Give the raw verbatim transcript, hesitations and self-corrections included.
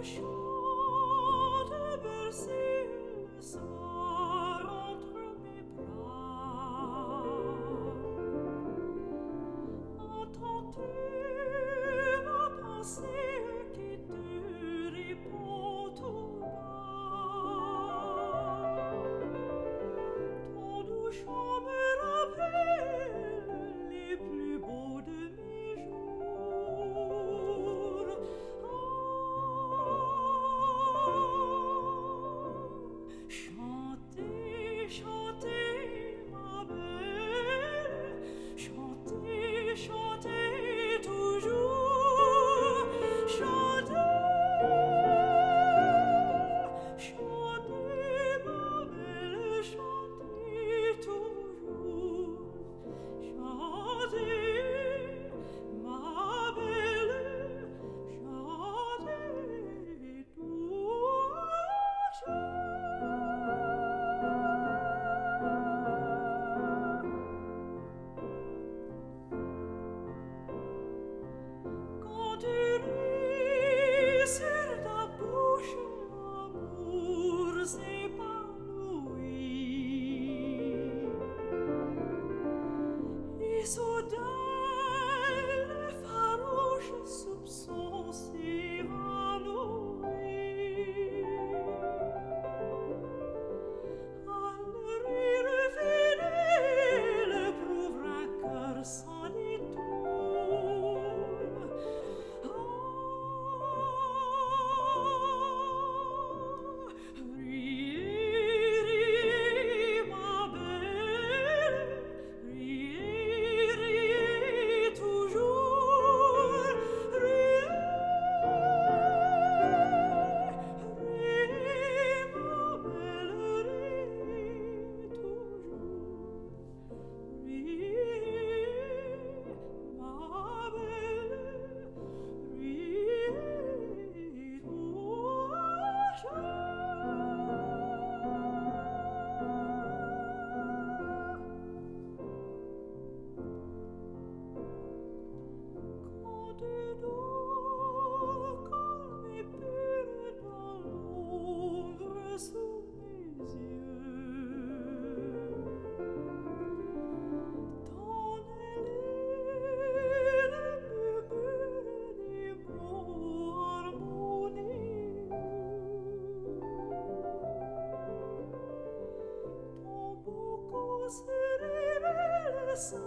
chante bercer le soir entre mes bras. Entends-tu ma pensée qui te répond tout bas? Ton doux chant me rappelle les plus beaux de mes jours. Chantez, chantez, ma belle, chantez, chantez toujours, chantez, chantez, ma belle, chantez toujours, chantez, ma belle, chantez toujours. Quand tu ris sur ta bouche, l'amour s'épanouit. Et soudain, le farouche soupçon s'évanouit. À le rire fidèle, prouve un cœur sans détour. Ah, riez, riez, ma belle, riez, riez toujours, riez, riez, ma belle, riez toujours, riez, ma belle, riez toujours. Quand de l'eau calme et pure dans l'ombre sous mes yeux, ton haleine murmure des mots harmonieux. Ton beau corps se révèle sans